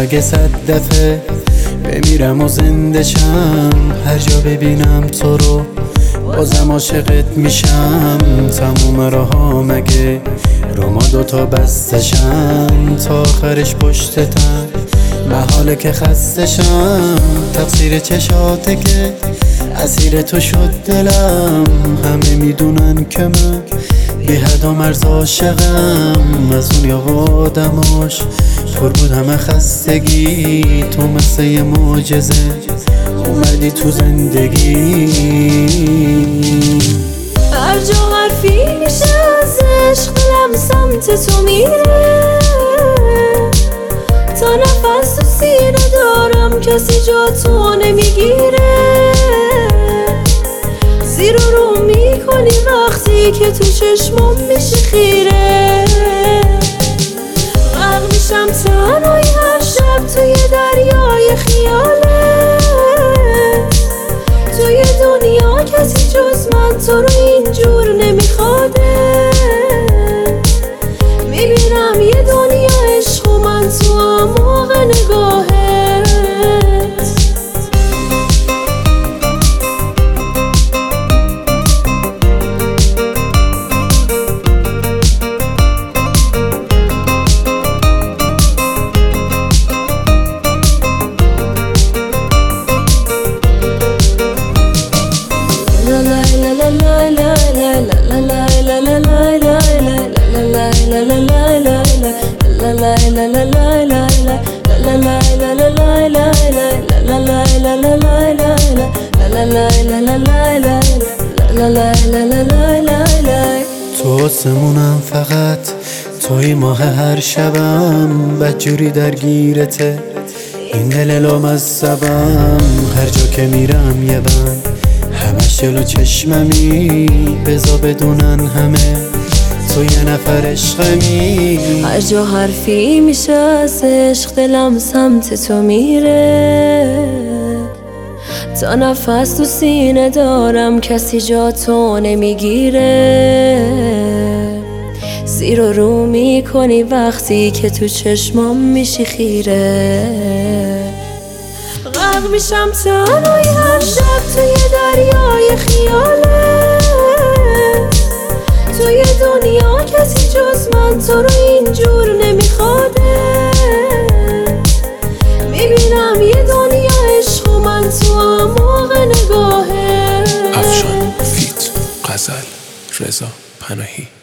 اگه 100 دفعه بمیرم و زنده شم، هر جا ببینم تو رو بازم عاشقت میشم. تموم راه‌ها مگه رو ما دوتا بستشم، تا آخرش پشتتم محاله که خستشم. تقصیر چشاته که اسیر تو شد دلم، همه میدونن که من بی حد و مرز عاشقم. از دنیا و آدماش پر بود همه خستگی، تو مثل یه معجزه اومدی تو زندگی. هر جا حرفی میشه از عشق دلم سمت تو میره، تا نفس تو سینه دارم کسی جا تو نمیگیره. زیر و رو میکنی وقتی که تو چشمم میشی خیره. غرق میشم تنهایی هر شب توی دریای خیالت، توی دنیا کسی جز من تو رو اینجور نمیخواده. میبینم یه دنیا عشق و من تو اعماق نگاهت. تو آسمونم فقط توی ماه هر شبم، بدجوری درگیرته این دل لامصبم. هر جا که میرم یه بند همش جلو چشممی، بزا بدونن همه تو یه نفر عشقمی. هر جا حرفی میشه از عشق دلم سمت تو میره، تا نفس تو سینه دارم کسی جا تو نمیگیره. زیر و رو میکنی وقتی که تو چشمام میشی خیره. غرق میشم تنهایی هر شب توی دریای خیالت، توی دنیا کسی جز من تو رو اینجور نمیخواده. میبینم یه دنیا عشق و من تو اعماق نگاهت. افشان فیت غزل رضا پناهی.